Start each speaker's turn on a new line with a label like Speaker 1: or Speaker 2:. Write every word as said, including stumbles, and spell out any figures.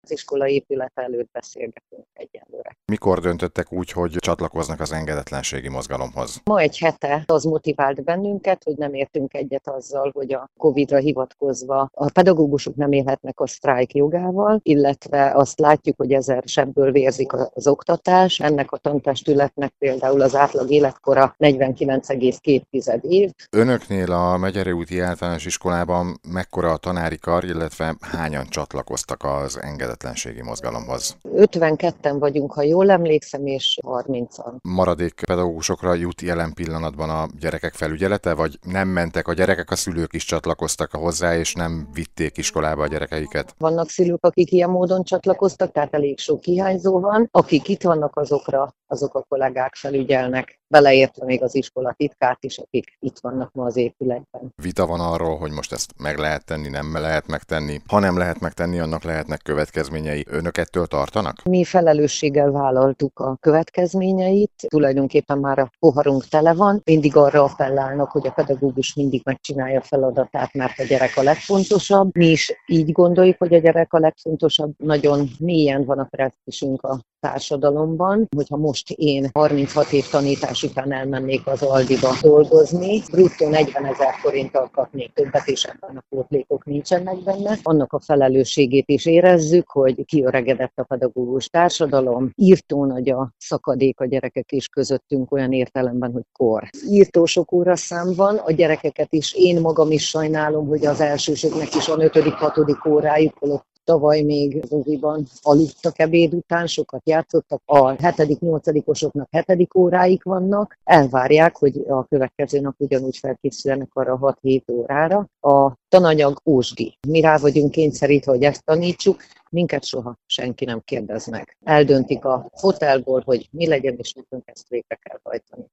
Speaker 1: Az iskola épülete előtt beszélgetünk egyelőre.
Speaker 2: Mikor döntöttek úgy, hogy csatlakoznak az engedetlenségi mozgalomhoz?
Speaker 1: Ma egy hete az motivált bennünket, hogy nem értünk egyet azzal, hogy a Covidra hivatkozva a pedagógusok nem élhetnek a sztrájk jogával, illetve azt látjuk, hogy ezer sebből vérzik az oktatás. Ennek a tantestületnek például az átlag életkora negyvenkilenc egész két év.
Speaker 2: Önöknél a Megyeri úti általános iskolában mekkora a tanári kar, illetve hányan csatlakoztak az engedetlenségi mozgalomhoz?
Speaker 1: ötvenketten vagyunk, ha jól emlékszem, és harmincan.
Speaker 2: Maradék pedagógusokra jut jelen pillanatban a gyerekek felügyelete, vagy nem mentek a gyerekek, a szülők is csatlakoztak hozzá, és nem vitték iskolába a gyerekeiket?
Speaker 1: Vannak szülők, akik ilyen módon csatlakoztak, tehát elég sok hiányzó van. Akik itt vannak, azokra azok a kollégák felügyelnek, beleértve még az iskola titkát is, akik itt vannak ma az épületben.
Speaker 2: Vita van arról, hogy most ezt meg lehet tenni, nem lehet megtenni. Ha nem lehet megtenni, annak lehetnek következményei. Önök ettől tartanak?
Speaker 1: Mi felelősséggel vállaltuk a következményeit, tulajdonképpen már a poharunk tele van, mindig arra appellálnak, hogy a pedagógus mindig megcsinálja a feladatát, mert a gyerek a legfontosabb. Mi is így gondoljuk, hogy a gyerek a legfontosabb, nagyon mélyen van a presztízsünk a társadalomban, hogyha most én harminchat év tanítás után elmennék az Aldiba dolgozni, bruttó negyvenezer forinttal kapnék többet, és ebben a pótlékok nincsenek benne. Annak a felelősségét is érezzük, hogy kiöregedett a pedagógus társadalom, írtó nagy a szakadék a gyerekek és közöttünk olyan értelemben, hogy kor. Írtó sok óraszám van, a gyerekeket is, én magam is sajnálom, hogy az elsősöknek is van ötödik-hatodik órájuk, holott tavaly még az óviban aludtak ebéd után, sokat játszottak, a hetedik-nyolcadikosoknak hetedik óráik vannak, elvárják, hogy a következő nap ugyanúgy felkészüljenek arra hat-hét órára. A tananyag ósdi. Mi rá vagyunk kényszerítve, hogy ezt tanítsuk, minket soha senki nem kérdez meg. Eldöntik a fotelból, hogy mi legyen, és nekünk ezt végre kell hajtani.